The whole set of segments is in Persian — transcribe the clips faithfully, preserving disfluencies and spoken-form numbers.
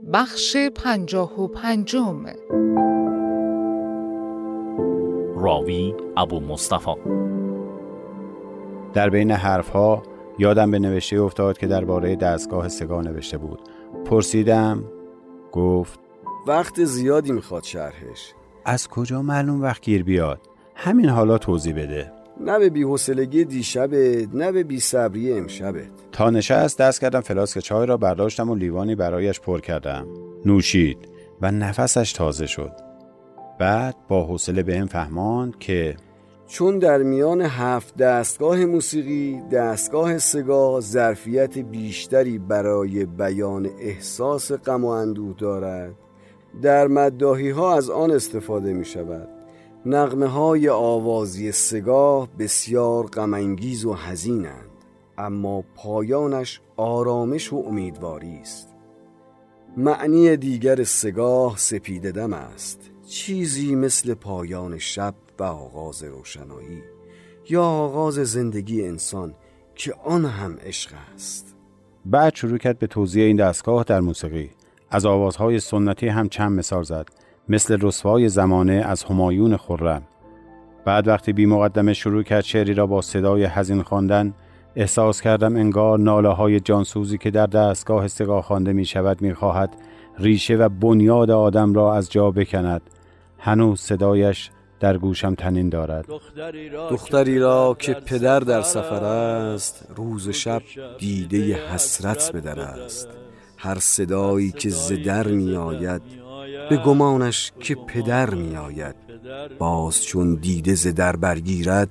بخش پنجاه و پنجم. راوی ابو مصطفی. در بین حرفها یادم به نوشته افتاد که درباره دستگاه سگا نوشته بود. پرسیدم. گفت وقت زیادی میخواد شرحش. از کجا معلوم وقت گیر بیاد؟ همین حالا توضیح بده. نه به بی‌حوصلگی دیشبت، نه به بی‌صبری امشبت. تا نشست دست کردم فلاسک چای را برداشتم و لیوانی برایش پر کردم. نوشید و نفسش تازه شد. بعد با حوصله بهم فهماند که چون در میان هفت دستگاه موسیقی، دستگاه سگا ظرفیت بیشتری برای بیان احساس غم و اندوه دارد، در مداحی ها از آن استفاده می شود. نغمه های آوازی سگاه بسیار غم انگیز و حزینند، اما پایانش آرامش و امیدواری است. معنی دیگر سگاه سپیده دم است، چیزی مثل پایان شب و آغاز روشنایی یا آغاز زندگی انسان که آن هم عشق است. بعد شروع کرد به توضیح این دستگاه در موسیقی. از آوازهای سنتی هم چند مثال زد، مثل رسوای زمانه از همایون خرم. بعد وقتی بی مقدمه شروع کرد شعری را با صدای حزین خواندن، احساس کردم انگار ناله های جانسوزی که در دستگاه سگا خوانده می شود می خواهد ریشه و بنیاد آدم را از جا بکند. هنوز صدایش در گوشم طنین دارد. دختری را که پدر در سفر است، روز شب دیده حسرت به در است. هر صدایی که ز در می آید، به گمانش که پدر می آید. باز چون دیده ز در برگیرد،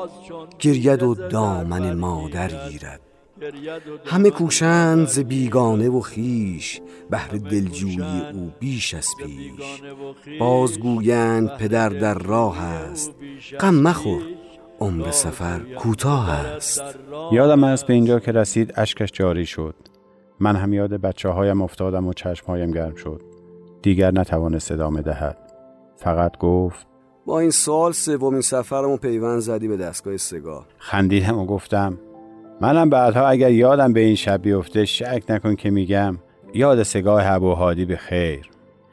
گرید و دامن مادر گیرد. همه کوشند ز بیگانه و خیش، بهر دلجویی او بیش از پیش. باز گویند پدر در راه است، غم مخور عمر سفر کوتاه است. یادم است به اینجا که رسید اشکش جاری شد. من هم یاد بچه هایم افتادم و چشمهایم گرم شد. دیگر نتوانست ادامه دهد. فقط گفت با این سوال سومین سفرمو پیوند زدی به دستگاه سگا. خندیدم و گفتم منم بعدها اگر یادم به این شب بیفته شک نکن که میگم یاد سگاه ابوهادی به خیر.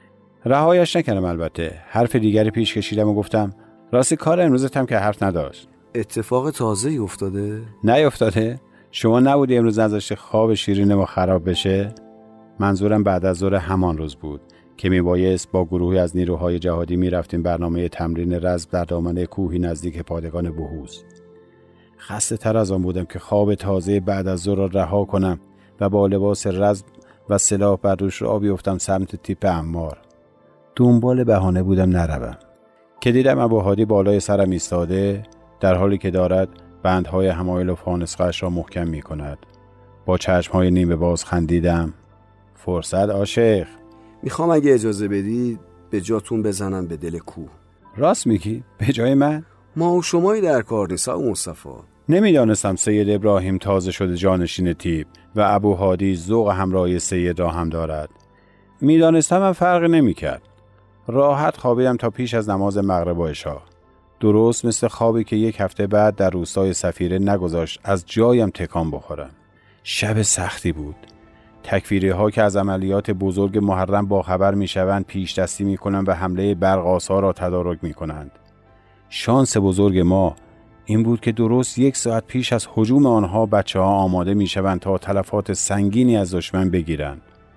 رهایش نکردم. البته حرف دیگری پیش کشیدم و گفتم راستی کار امروزت هم که حرف نداشت. اتفاق تازه‌ای افتاده؟ نیفتاده؟ شما نبودی امروز نذاشته خواب شیرین ما خراب بشه؟ منظورم بعد از ظهر همان روز بود که میبایست با گروهی از نیروهای جهادی میرفتیم برنامه تمرین رزم در دامنه کوهی نزدیک پادگان بهوز. خسته تر از آن بودم که خواب تازه بعد از ظهر را رها کنم و با لباس رزم و سلاح بر دوش را بیفتم سمت تیپ عمار. دنبال بهانه بودم نروم که دیدم ابوهادی بالای سرم ایستاده، در حالی که دارد بندهای حمایل و فانسقش را محکم می کند. با چشمهای نیمه باز خندیدم. فرصت عاشق. میخوام اگه اجازه بدید به جاتون بزنم به دل کوه. راست میگی؟ به جای من؟ ما و شمایی در کار نیست ابو مصطفی. نمیدانستم سید ابراهیم تازه شده جانشین تیپ و ابوهادی ذوق همراهی سید را هم دارد. میدانستم هم فرق نمیکرد. راحت خوابیدم تا پیش از نماز مغرب و عشا. درست مثل خوابی که یک هفته بعد در روستای سفیره نگذاشت از جایم تکان بخورم. شب سختی بود. تکفیری ها که از عملیات بزرگ محرم با خبر می شوند پیش دستی می کنند و حمله برق‌آسا را تدارک می کنند. شانس بزرگ ما این بود که درست یک ساعت پیش از هجوم آنها بچه ها آماده می شوند تا تلفات سنگینی از دشمن بگیرند.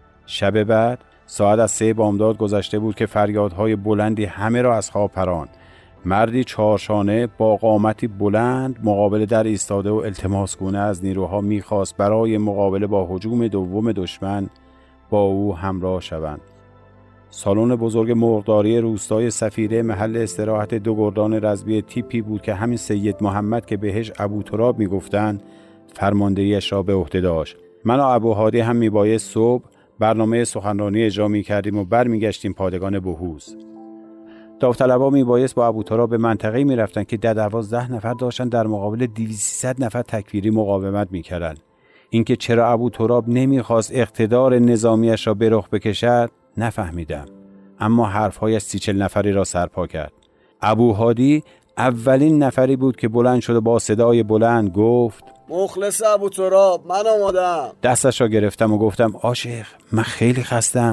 شب بعد ساعت از سه بامداد گذشته بود که فریادهای بلندی همه را از خواب پراند. مردی چهارشانه با قامتی بلند مقابل در ایستاده و التماسگونه از نیروها می‌خواست برای مقابله با هجوم دوم دشمن با او همراه شوند. سالن بزرگ مرغداری روستای سفیره محل استراحت دو گردان رزمی تیپی بود که همین سید محمد که بهش ابوتراب میگفتند فرماندهیش را به عهده داشت. من و ابوهادی هم میبایست صبح برنامه سخنرانی اجرا میکردیم و برمیگشتیم پادگان بهوز. داوطلبا میبایست با ابوتراب به منطقه‌ای میرفتن که در دوازده نفر داشتن در مقابل دویست سیصد نفر تکفیری مقاومت میکردن. اینکه چرا ابوتراب نمیخواست اقتدار نظامیش را به رخ بکشد نفهمیدم، اما حرفهایش سی چل نفری را سرپا کرد. ابوهادی اولین نفری بود که بلند شد و با صدای بلند گفت مخلص ابوتراب، من آمادم. دستش را گرفتم و گفتم عاشق من خیلی خستم،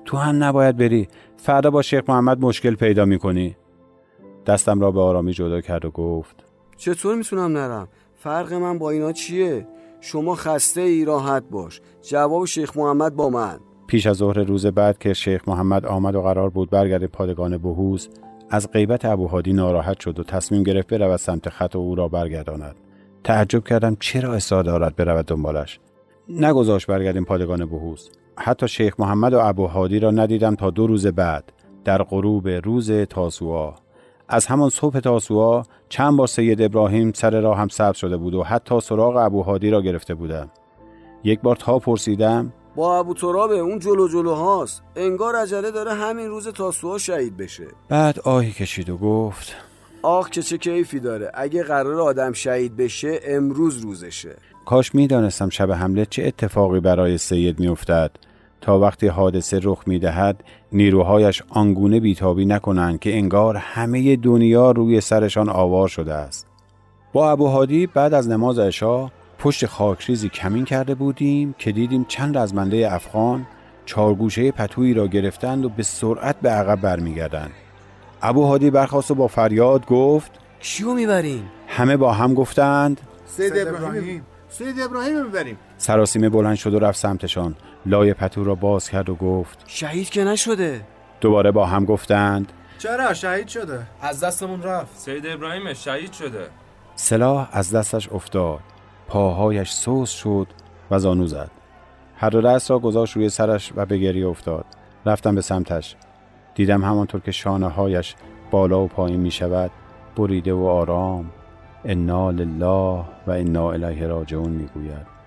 تو هم نباید بری، فردا با شیخ محمد مشکل پیدا میکنی. دستم را به آرامی جدا کرد و گفت چطور میتونم نرم؟ فرق من با اینا چیه؟ شما خسته ای، راحت باش. جواب شیخ محمد با من. پیش از ظهر روز بعد که شیخ محمد آمد و قرار بود برگرده پادگان بهوز، از غیبت ابوهادی ناراحت شد و تصمیم گرفت برود سمت خط و او را برگرداند. تعجب کردم چرا اصرار دارد برود دنبالش. نگذاشت برگردیم پادگان بهوز. حتی شیخ محمد و ابوهادی را ندیدم تا دو روز بعد، در غروب روز تاسوعا. از همان صبح تاسوعا چند بار سید ابراهیم سر راه هم سبز شده بود و حتی سراغ ابوهادی را گرفته بودم. یک بار تا پرسیدم با ابو ترابه، اون جلو جلو هاست، انگار عجله داره همین روز تاسوعا شهید بشه. بعد آهی کشید و گفت آخ که چه کیفی داره، اگه قرار آدم شهید بشه امروز روزشه. کاش می دانستم شب حمله چه اتفاقی برای سید می افتد تا وقتی حادثه رخ می دهد نیروهایش آنگونه بیتابی نکنند که انگار همه دنیا روی سرشان آوار شده است. با ابوهادی بعد از نماز عشا پشت خاکریزی کمین کرده بودیم که دیدیم چند رزمنده افغان چارگوشه پتویی را گرفتند و به سرعت به عقب برمیگردند. ابوهادی برخاست و با فریاد گفت کیو میبریم؟ همه با هم گفتند سید ابراهیم. سید ابراهیم میبریم. سراسیمه بلند شد و رفت سمتشان. لای پتو را باز کرد و گفت شهید که نشده. دوباره با هم گفتند چرا شهید شده؟ از دستمون رفت. سید ابراهیم شهید شده. سلاح از دستش افتاد، پاهایش سوس شد و زانو زد. هر دو دست را گذاشت روی سرش و به گریه افتاد. رفتم به سمتش. دیدم همانطور که شانه هایش بالا و پایین می شود، بریده و آرام انا لله و انا الیه راجعون می گوید.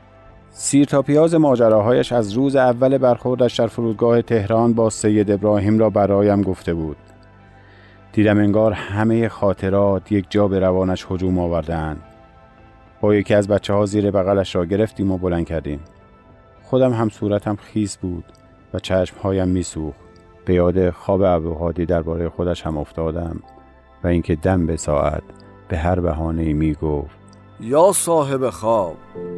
سیر تا پیاز ماجراهایش از روز اول برخوردش در فرودگاه تهران با سید ابراهیم را برایم گفته بود. دیدم انگار همه خاطرات یک جا به روانش هجوم آوردند. با یکی از بچه ها زیر بغلش را گرفتیم و بلند کردیم. خودم هم صورتم خیس بود و چشمهایم میسوخت. به یاد خواب ابوهادی درباره خودش هم افتادم و اینکه دم به ساعت به هر بهانه‌ای میگفت یا صاحب خواب